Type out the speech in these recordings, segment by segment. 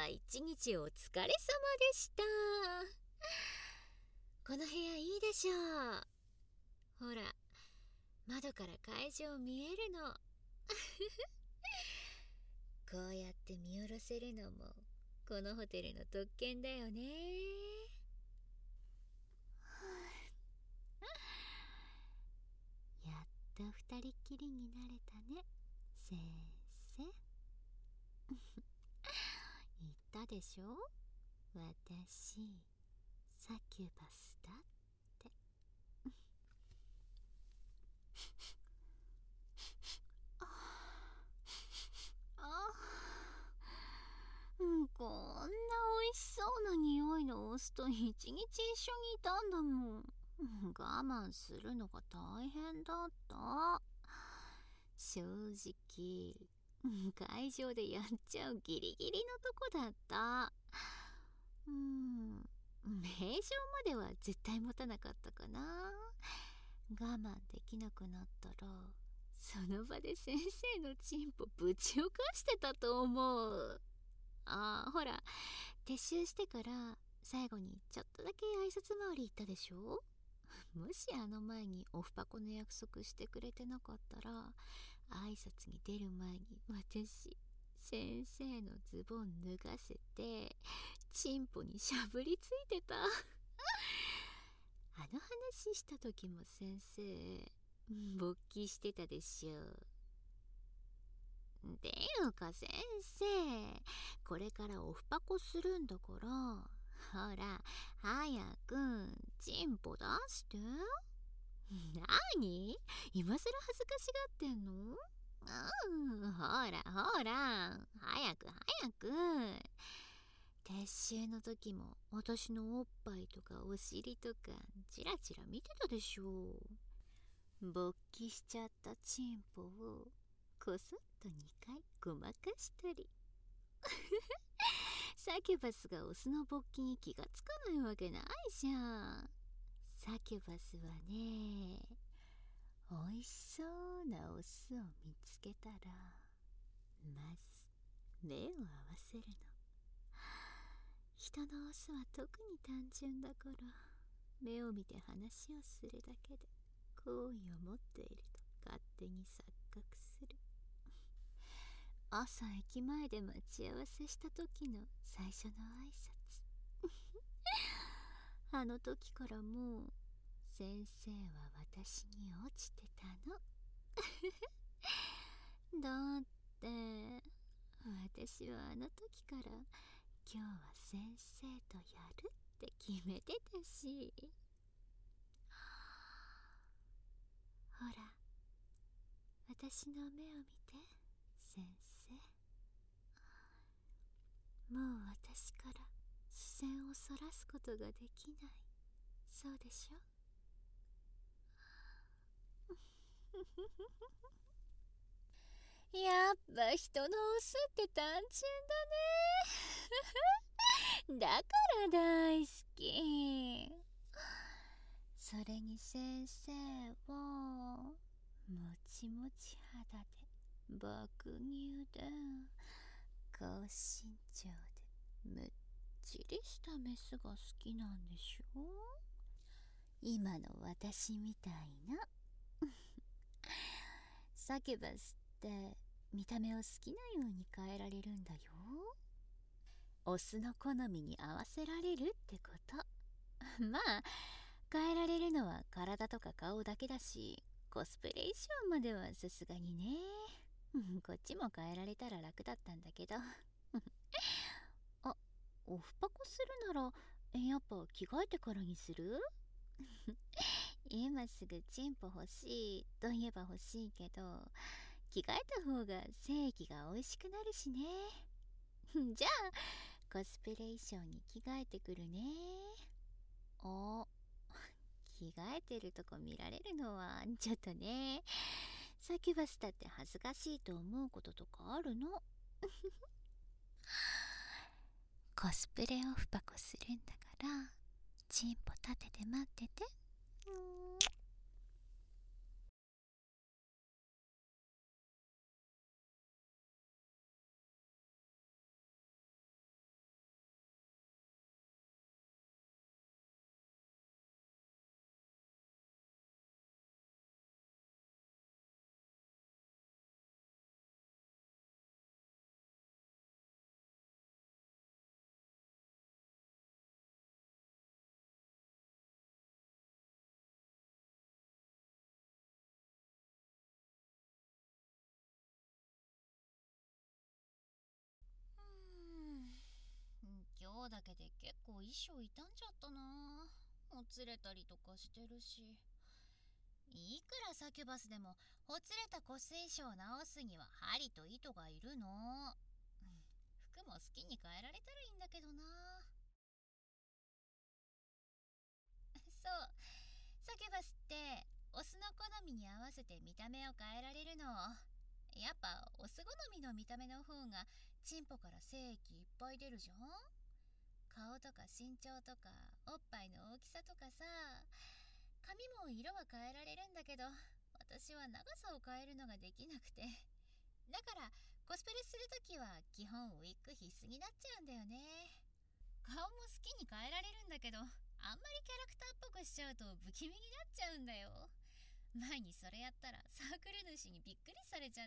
は一日お疲れ様でした。この部屋いいでしょう。ほら、窓から会場見えるの。こうやって見下ろせるのもこのホテルの特権だよね。やっと二人っきりになれたね、先生。言ったでしょ、私サキュバスだって。こんな美味しそうな匂いのオスと一日一緒にいたんだもん。我慢するのが大変だった。正直、会場でやっちゃうギリギリのとこだった。名称までは絶対持たなかったかな。我慢できなくなったらその場で先生のチンポぶちおかしてたと思う。ほら、撤収してから最後にちょっとだけ挨拶回り行ったでしょ。もしあの前にオフパコの約束してくれてなかったら、挨拶に出る前に私先生のズボン脱がせてチンポにしゃぶりついてた。あの話した時も先生勃起してたでしょ。ていうか先生、これからオフパコするんだから、ほら早くチンポ出して。何今更恥ずかしがってんの。ほらほら、早く早く。撤収の時も私のおっぱいとかお尻とかチラチラ見てたでしょ。勃起しちゃったチンポをこそっと2回ごまかしたり。サキュバスがオスの勃起に気がつかないわけないじゃん。サキュバスはね、おいしそうなオスを見つけたらまず目を合わせるの。人のオスは特に単純だから目を見て話をするだけで好意を持っていると勝手に錯覚する。朝駅前で待ち合わせした時の最初の挨拶。あの時からもう先生は私に落ちてたの。だって私はあの時から今日は先生とやるって決めてたし。ほら、私の目を見て先生。もう私から視線をそらすことができない、そうでしょ。やっぱ人のオスって単純だね。だから大好き。それに先生はもちもち肌で爆乳で高身長でむっちりしたメスが好きなんでしょ。今の私みたいな。サキュバスって見た目を好きなように変えられるんだよ。オスの好みに合わせられるってこと。まあ変えられるのは体とか顔だけだし、コスプレ衣装まではさすがにね。こっちも変えられたら楽だったんだけど。オフパコするならやっぱ着替えてからにする？今すぐチンポ欲しいと言えば欲しいけど、着替えた方が精液が美味しくなるしね。じゃあコスプレ衣装に着替えてくるね。着替えてるとこ見られるのはちょっとね。サキュバスだって恥ずかしいと思うこととかあるの。コスプレオフパコするんだからチンポ立てて待ってて。 だけで結構衣装傷んじゃったな。ほつれたりとかしてるし。いくらサキュバスでもほつれたコス衣装を直すには針と糸がいるの。服も好きに変えられたらいいんだけどな。そう、サキュバスってオスの好みに合わせて見た目を変えられるの。やっぱオス好みの見た目の方がチンポから精液いっぱい出るじゃん。顔とか身長とかおっぱいの大きさとかさ、髪も色は変えられるんだけど、私は長さを変えるのができなくて、だからコスプレするときは基本ウィッグ必須になっちゃうんだよね。顔も好きに変えられるんだけど、あんまりキャラクターっぽくしちゃうと不気味になっちゃうんだよ。前にそれやったらサークル主にびっくりされちゃって。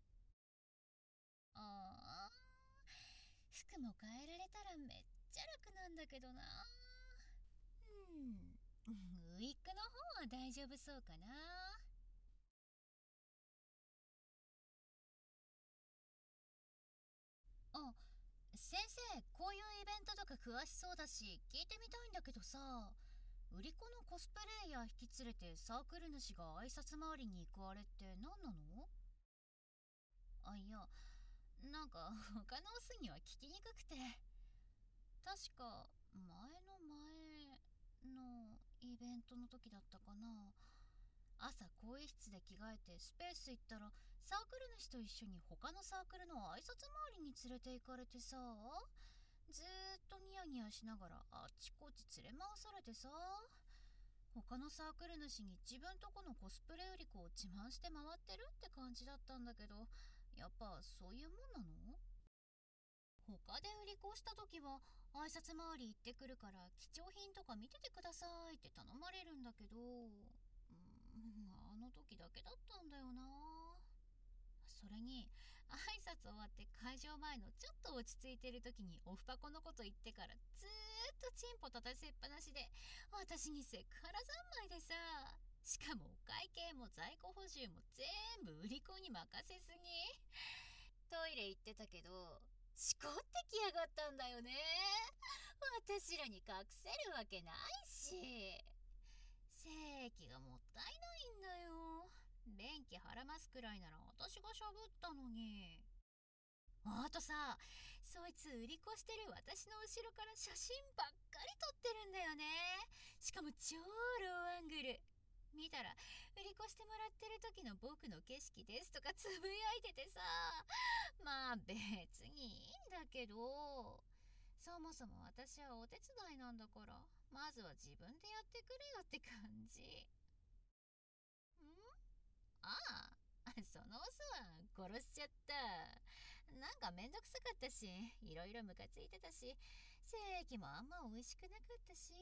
あー、服も変えられたらめっちゃ楽なんだけどな。ウィッグの方は大丈夫そうかな。あ、先生、こういうイベントとか詳しそうだし聞いてみたいんだけどさ、売り子のコスプレイヤー引き連れてサークル主が挨拶回りに行くあれって何なの？いや、なんか他のオスには聞きにくくて。確か前のイベントの時だったかな。朝更衣室で着替えてスペース行ったら、サークル主と一緒に他のサークルの挨拶回りに連れて行かれてさ、ずーっとニヤニヤしながらあっちこっち連れ回されてさ、他のサークル主に自分とこのコスプレ売り子を自慢して回ってるって感じだったんだけど、やっぱそういうもんなの？他で売り子した時は挨拶回り行ってくるから貴重品とか見ててくださいって頼まれるんだけど、あの時だけだったんだよな。それに挨拶終わって会場前のちょっと落ち着いてる時にオフパコのこと言ってからずーっとチンポ立たせっぱなしで、私にセクハラ三昧でさ、しかもお会計も在庫補充も全部売り子に任せすぎ。トイレ行ってたけどしこってきやがったんだよね。私らに隠せるわけないし。正規がもったいないんだよ。便器腹ますくらいなら私がしゃぶったのに。あとさ、そいつ売り越してる私の後ろから写真ばっかり撮ってるんだよね。しかも超ローアングル。見たら売り越してもらってる時の僕の景色ですとかつぶやいててさ、まあ別にいいんだけど、そもそも私はお手伝いなんだから、まずは自分でやってくれよって感じ。あそのオスは殺しちゃった。なんかめんどくさかったし、いろいろムカついてたし、正規もあんま美味しくなかったし。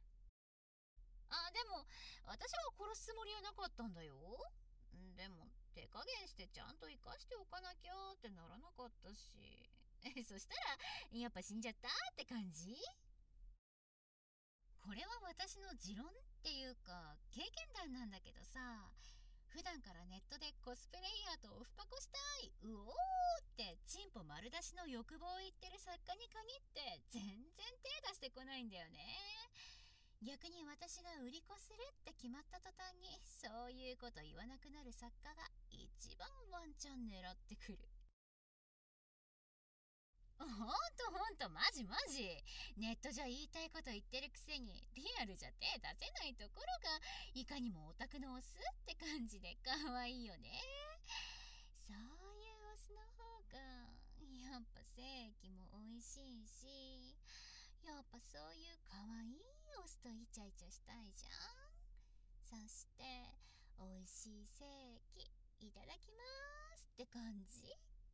でも私は殺すつもりはなかったんだよ。でも手加減してちゃんと生かしておかなきゃってならなかったし。そしたらやっぱ死んじゃったって感じ。これは私の持論っていうか経験談なんだけどさ、普段からネットでコスプレイヤーとオフパコしたいうおーってチンポ丸出しの欲望を言ってる作家に限って全然手出してこないんだよね。逆に私が売り子するって決まった途端にそういうこと言わなくなる作家が一番ワンチャン狙ってくる。ほんとマジマジ。ネットじゃ言いたいこと言ってるくせにリアルじゃ手出せないところがいかにもオタクのオスって感じで可愛いよね。そういうオスの方がやっぱ正規も美味しいし、やっぱそういう可愛いオスとイチャイチャしたいじゃん。そして美味しい正規いただきますって感じ。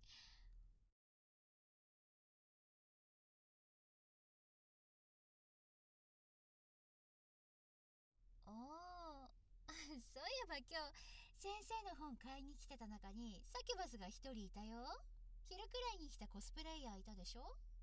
おーそういえば今日先生の本買いに来てた中にサキュバスが一人いたよ。昼くらいに来たコスプレイヤーいたでしょ？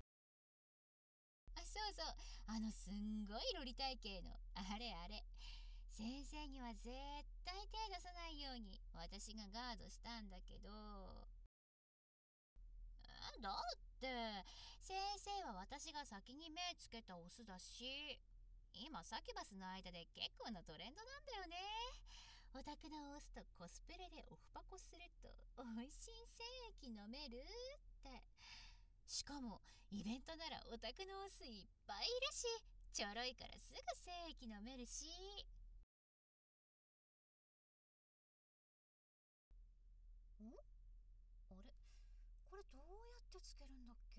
そうそう、すんごいロリ体型のあれあれ。先生には絶対手出さないように私がガードしたんだけど、だっって先生は私が先に目つけたオスだし、今サキュバスの間で結構なトレンドなんだよね。お宅のオスとコスプレでオフパコすると美味しい精液飲めるって。しかもイベントならお宅のオスいっぱいいるし、ちょろいからすぐ精液飲めるし。あれ、これどうやってつけるんだっけ。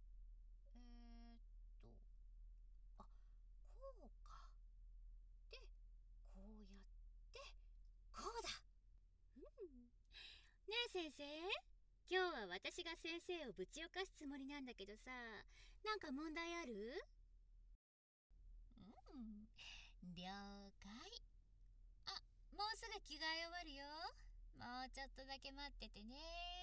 あ、こうか。で、こうやってこうだ。ねえ先生、今日は私が先生をぶち犯すつもりなんだけどさ、なんか問題ある？了解。あ、もうすぐ着替え終わるよ。もうちょっとだけ待っててね。